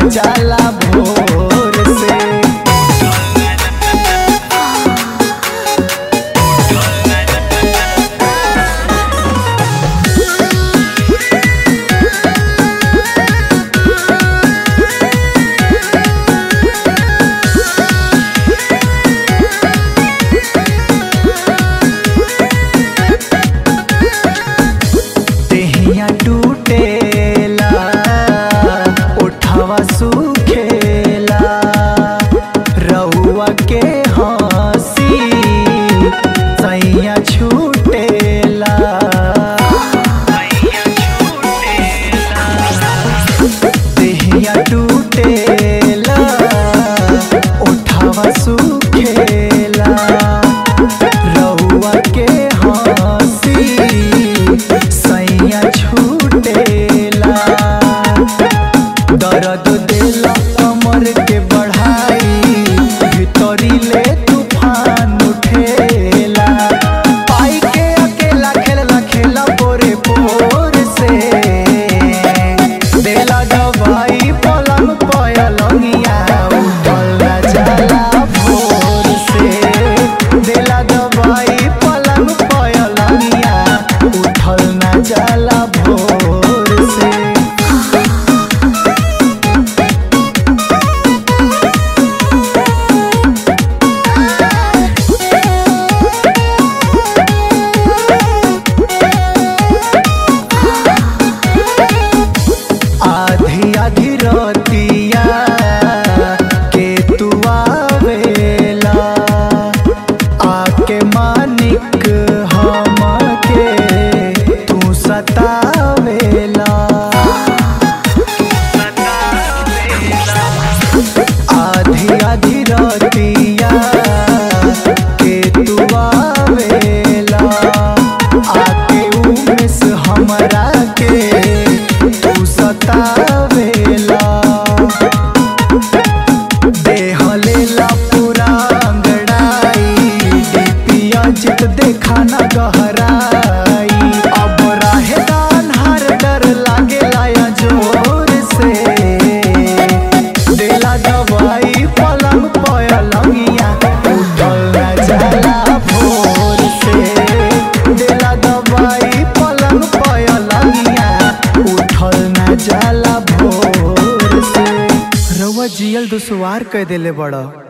जाला भोर से। टूटेला उठावा सुखेला रहुआ के हंसी सैया छूटेला। देहिया टूटेला उठावा सुखेला रहुआ के हंसी सैया छूटेला। दर्द देला कमर के बढ़ाई भीतरी ले तूफान उठेला। पाई के अकेला खेला खेला पोरे पोर से। देला दवाई पलंग पलंगिया उठल ना जाला भोर से। देला दवाई पलंग पलंगिया उठल ना जाला भोर से। आधी आधी रतिया के तू आवेला आके मानिक हमके तू सतावेला। आधी आधी रतिया के तू आवेला आके उमेश हमरा के तू सतावेला। देह लेला पूरा अंगड़ाई डीपिया जित देखा ना गहराई। अब रहे दानहार डर लागेला या जोर से। देला दवाई पलंग पलंगिया उठल ना जाला भोर से। देला दवाई पलंग पलंगिया उठल ना जाला भोर से। रउआ जियल दुश्वार कह देले बड़ा।